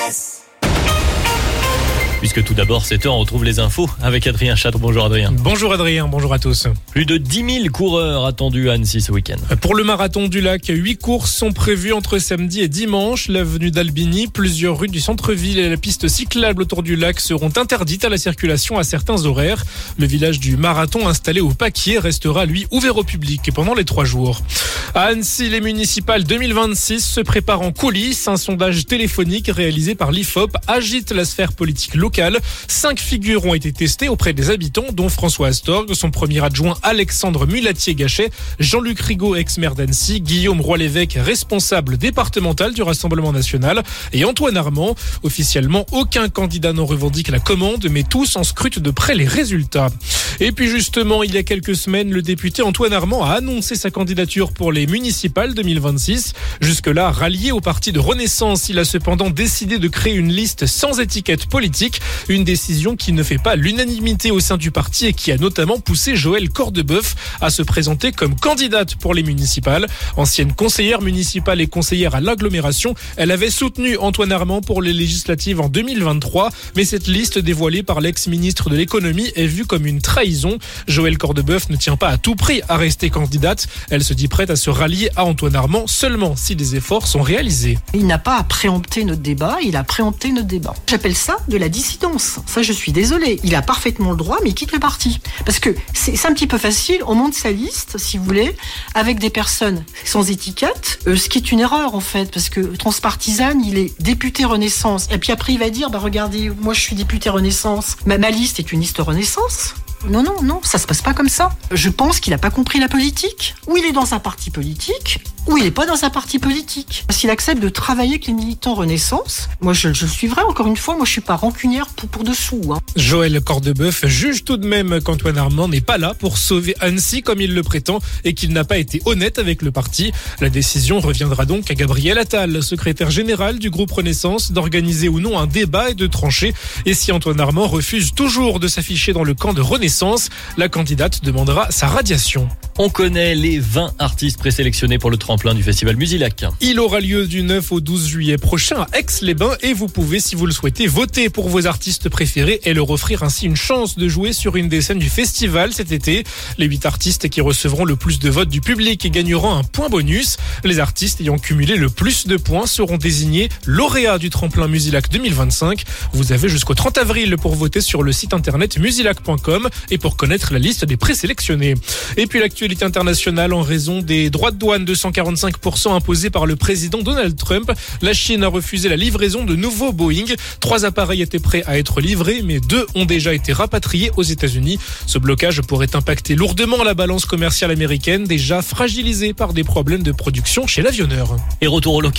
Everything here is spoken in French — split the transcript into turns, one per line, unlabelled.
RVVS.
Puisque tout d'abord, 7h, on retrouve les infos avec Adrien Châtre. Bonjour Adrien.
Bonjour Adrien, bonjour à tous.
Plus de 10 000 coureurs attendus à Annecy ce week-end.
Pour le marathon du lac, 8 courses sont prévues entre samedi et dimanche. L'avenue d'Albigny, plusieurs rues du centre-ville et la piste cyclable autour du lac seront interdites à la circulation à certains horaires. Le village du marathon installé au Paquier restera lui ouvert au public pendant les 3 jours. À Annecy, les municipales 2026 se préparent en coulisses. Un sondage téléphonique réalisé par l'IFOP agite la sphère politique locale. 5 figures ont été testées auprès des habitants, dont François Astorg, son premier adjoint Alexandre Mulatier-Gachet, Jean-Luc Rigaud, ex-maire d'Annecy, Guillaume Roy-l'Évêque, responsable départemental du Rassemblement national, et Antoine Armand. Officiellement, aucun candidat n'en revendique la commande, mais tous en scrutent de près les résultats. Et puis justement, il y a quelques semaines, le député Antoine Armand a annoncé sa candidature pour les municipales 2026. Jusque-là, rallié au parti de Renaissance, il a cependant décidé de créer une liste sans étiquette politique. Une décision qui ne fait pas l'unanimité au sein du parti et qui a notamment poussé Joëlle Cordebeuf à se présenter comme candidate pour les municipales. Ancienne conseillère municipale et conseillère à l'agglomération, elle avait soutenu Antoine Armand pour les législatives en 2023. Mais cette liste dévoilée par l'ex-ministre de l'économie est vue comme une trahison. Joëlle Cordebeuf ne tient pas à tout prix à rester candidate. Elle se dit prête à se rallier à Antoine Armand seulement si des efforts sont réalisés.
Il n'a pas à préempter notre débat, il a préempté notre débat. J'appelle ça de la dissidence. Ça, je suis désolée. Il a parfaitement le droit, mais il quitte le parti. Parce que c'est un petit peu facile. On monte sa liste, si vous voulez, avec des personnes sans étiquette. Ce qui est une erreur, en fait, parce que transpartisane, il est député Renaissance. Et puis après, il va dire, regardez, moi, je suis député Renaissance. Ma liste est une liste Renaissance. Non, ça se passe pas comme ça. Je pense qu'il a pas compris la politique. Ou il est dans un parti politique, ou il est pas dans un parti politique. S'il accepte de travailler avec les militants Renaissance, moi je le suivrai encore une fois, moi je suis pas rancunière pour dessous.
Joëlle Cordebeuf juge tout de même qu'Antoine Armand n'est pas là pour sauver Annecy comme il le prétend et qu'il n'a pas été honnête avec le parti. La décision reviendra donc à Gabriel Attal, secrétaire général du groupe Renaissance, d'organiser ou non un débat et de trancher. Et si Antoine Armand refuse toujours de s'afficher dans le camp de Renaissance, la candidate demandera sa radiation.
On connaît les 20 artistes présélectionnés pour le tremplin du festival Musilac.
Il aura lieu du 9 au 12 juillet prochain à Aix-les-Bains et vous pouvez, si vous le souhaitez, voter pour vos artistes préférés et leur offrir ainsi une chance de jouer sur une des scènes du festival cet été. Les 8 artistes qui recevront le plus de votes du public et gagneront un point bonus. Les artistes ayant cumulé le plus de points seront désignés lauréats du tremplin Musilac 2025. Vous avez jusqu'au 30 avril pour voter sur le site internet musilac.com et pour connaître la liste des présélectionnés. Et puis l'actualité internationale, en raison des droits de douane de 145% imposés par le président Donald Trump, la Chine a refusé la livraison de nouveaux Boeing. 3 appareils étaient prêts à être livrés, mais 2 ont déjà été rapatriés aux États-Unis. Ce blocage pourrait impacter lourdement la balance commerciale américaine, déjà fragilisée par des problèmes de production chez l'avionneur.
Et retour au local.